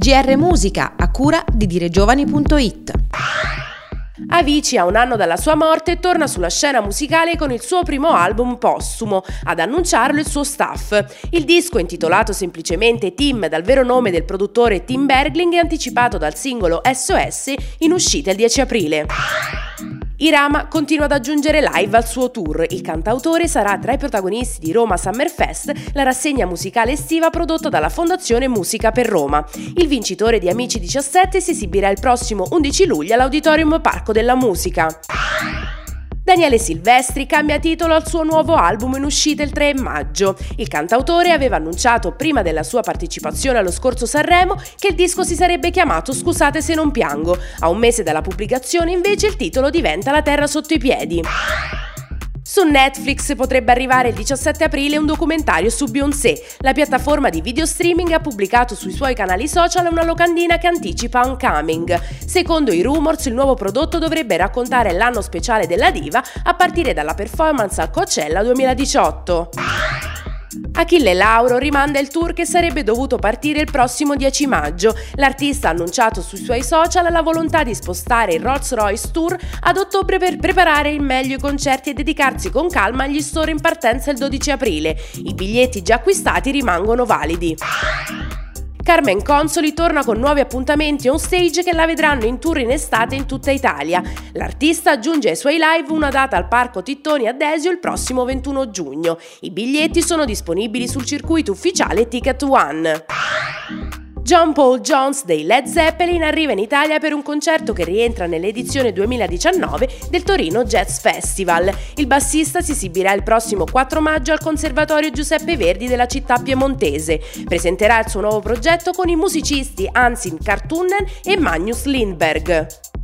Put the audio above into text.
GR Musica, a cura di diregiovani.it. Avicii, a un anno dalla sua morte, torna sulla scena musicale con il suo primo album postumo, ad annunciarlo il suo staff. Il disco, intitolato semplicemente Tim dal vero nome del produttore Tim Bergling, è anticipato dal singolo SOS in uscita il 10 aprile. Irama continua ad aggiungere live al suo tour. Il cantautore sarà tra i protagonisti di Roma Summer Fest, la rassegna musicale estiva prodotta dalla Fondazione Musica per Roma. Il vincitore di Amici 17 si esibirà il prossimo 11 luglio all'Auditorium Parco della Musica. Daniele Silvestri cambia titolo al suo nuovo album in uscita il 3 maggio. Il cantautore aveva annunciato prima della sua partecipazione allo scorso Sanremo che il disco si sarebbe chiamato Scusate se non piango. A un mese dalla pubblicazione invece il titolo diventa La terra sotto i piedi. Su Netflix potrebbe arrivare il 17 aprile un documentario su Beyoncé. La piattaforma di video streaming ha pubblicato sui suoi canali social una locandina che anticipa Uncoming. Secondo i rumors, il nuovo prodotto dovrebbe raccontare l'anno speciale della diva a partire dalla performance al Coachella 2018. Achille Lauro rimanda il tour che sarebbe dovuto partire il prossimo 10 maggio. L'artista ha annunciato sui suoi social la volontà di spostare il Rolls-Royce Tour ad ottobre per preparare in meglio i concerti e dedicarsi con calma agli store in partenza il 12 aprile. I biglietti già acquistati rimangono validi. Carmen Consoli torna con nuovi appuntamenti on stage che la vedranno in tour in estate in tutta Italia. L'artista aggiunge ai suoi live una data al Parco Tittoni a Desio il prossimo 21 giugno. I biglietti sono disponibili sul circuito ufficiale Ticket One. John Paul Jones dei Led Zeppelin arriva in Italia per un concerto che rientra nell'edizione 2019 del Torino Jazz Festival. Il bassista si esibirà il prossimo 4 maggio al Conservatorio Giuseppe Verdi della città piemontese. Presenterà il suo nuovo progetto con i musicisti Hansin Kartunen e Magnus Lindberg.